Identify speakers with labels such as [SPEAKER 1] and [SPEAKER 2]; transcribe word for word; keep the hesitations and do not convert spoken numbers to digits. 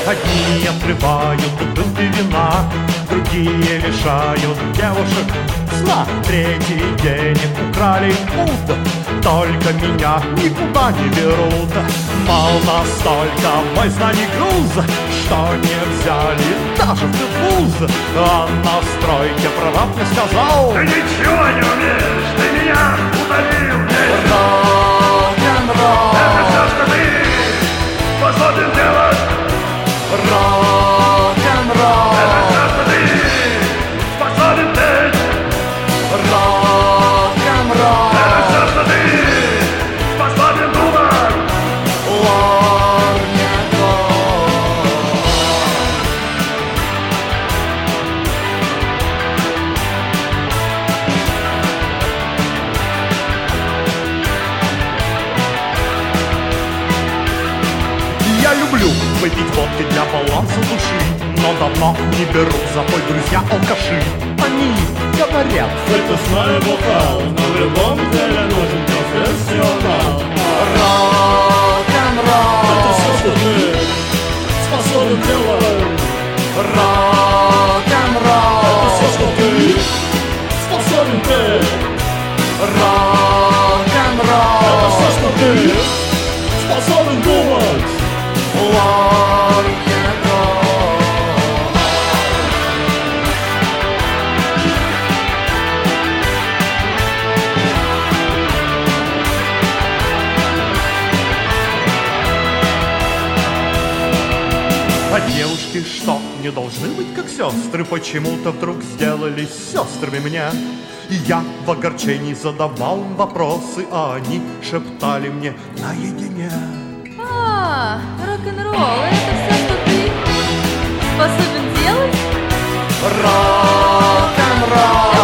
[SPEAKER 1] Одни отрывают бутылки вина, другие лишают девушек сна. Третий денег украли пуд, только меня никуда не берут. Мол, настолько мой знаний груз, что не взяли даже в вуз. А на стройке прораб мне сказал:
[SPEAKER 2] ты ничего не умеешь, ты меня удалил.
[SPEAKER 1] Рок-н-ролл,
[SPEAKER 2] это все, что ты способен делать.
[SPEAKER 1] Рок-н-ролл,
[SPEAKER 2] это все, что ты способен петь.
[SPEAKER 1] Рок-н-ролл,
[SPEAKER 2] это все, что ты способен думать.
[SPEAKER 1] Я люблю выпить водки для баланса души, но давно не беру с собой друзья алкаши. Они говорят:
[SPEAKER 3] это знаю бокал, но в любом деле нужен профессионал.
[SPEAKER 1] Рок-н-ролл,
[SPEAKER 3] Это все, что ты способен делать.
[SPEAKER 1] Рок-н-ролл,
[SPEAKER 3] Это все, что ты способен петь.
[SPEAKER 1] Рок-н-ролл,
[SPEAKER 3] Это все, что ты способен думать.
[SPEAKER 1] А девушки, что не должны быть как сестры, почему-то вдруг сделались сестрами мне. И я в огорчении задавал им вопросы, а они шептали мне наедине:
[SPEAKER 4] А, рок-н-ролл, это все, что ты способен делать?
[SPEAKER 1] рок-н-ролл.